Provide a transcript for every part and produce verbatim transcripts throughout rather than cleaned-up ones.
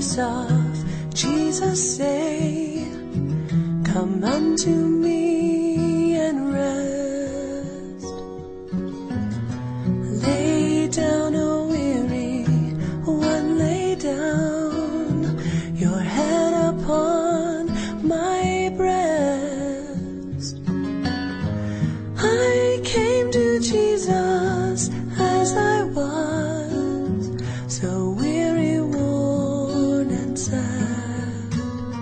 voice of Jesus say, come unto me and rest. Lay down, O weary one, lay down your head upon my breast. I came to Jesus as I was, so weary, worn and sad.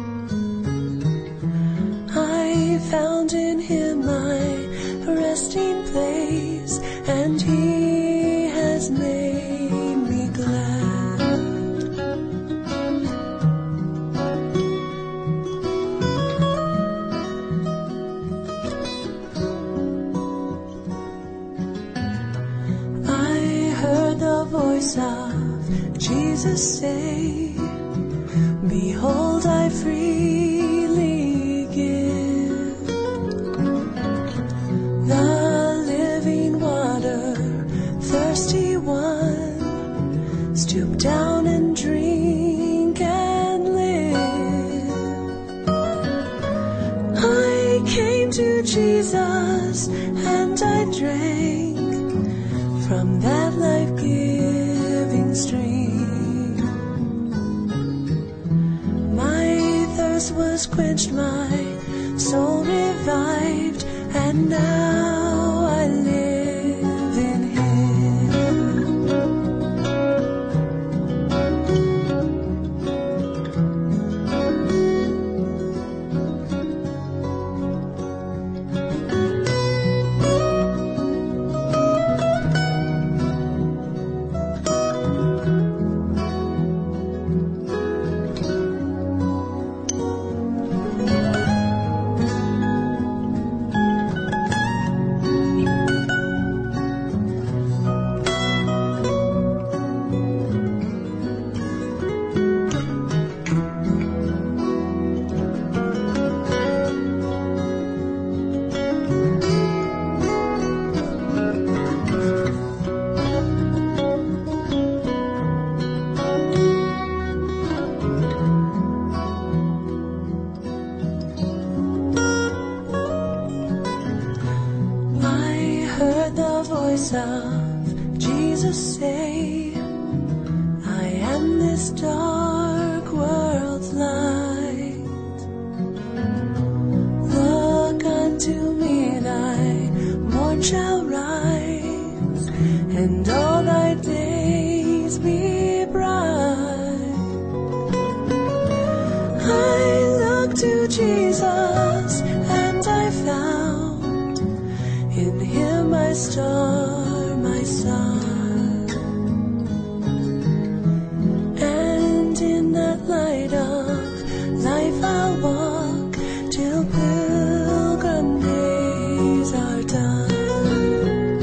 I found in him my resting place, and he has made me glad. I heard the voice of Jesus say, behold, I freely give the living water, thirsty one, stoop down and drink and live. I came to Jesus and I drank from that life-giving stream. My thirst was quenched, my soul revived, and now I live in him. Of Jesus say, I am this dark world's light. Look unto me, thy morn shall rise, and all thy days be bright. I look to Jesus, and I found in him my star, my sun, and in that light of life I'll walk till pilgrim days are done.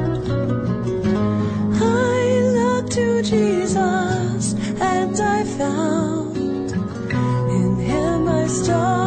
I look to Jesus and I found in him my star.